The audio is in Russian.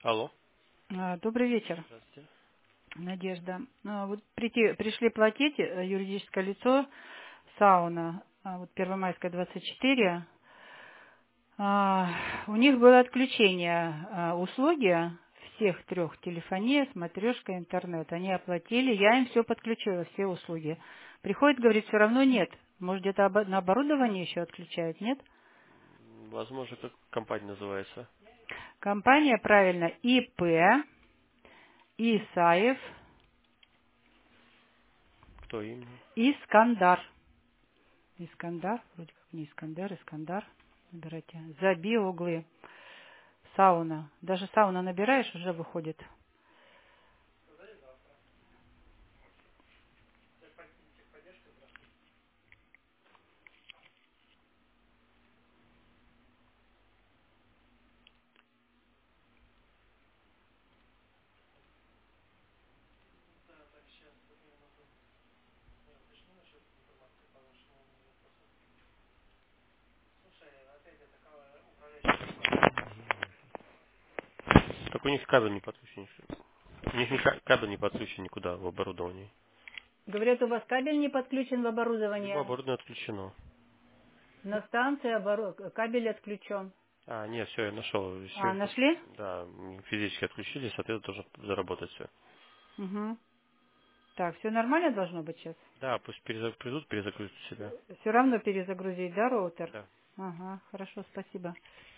Алло. Добрый вечер, Здравствуйте. Надежда. Вот пришли платить юридическое лицо сауна, вот Первомайская 24. У них было отключение услуги всех трех: телефония, смотрешка, интернет. Они оплатили, я им все подключила, все услуги. Приходит, говорит, все равно нет. Может, где-то на оборудовании еще отключают, нет? Возможно, как компания называется. Компания, правильно, ИП, Исаев, Кто именно? Искандар. Искандар, вроде как не Искандар, Искандар. Набирайте. Заби углы. Сауна. Даже сауна набираешь, уже выходит. Так у них кабель не подключен. У них кабель не подключен никуда в оборудовании. Говорят, у вас кабель не подключен в Либо оборудование. оборудование отключено. На станции кабель отключен. Нет, все, я нашел. Сегодня, Нашли? да, физически отключили, соответственно, должно заработать все. Угу. Так, все нормально должно быть сейчас? Да, пусть придут, перезагрузят себя. Все равно перезагрузить, да, роутер? Да. Ага, хорошо, спасибо.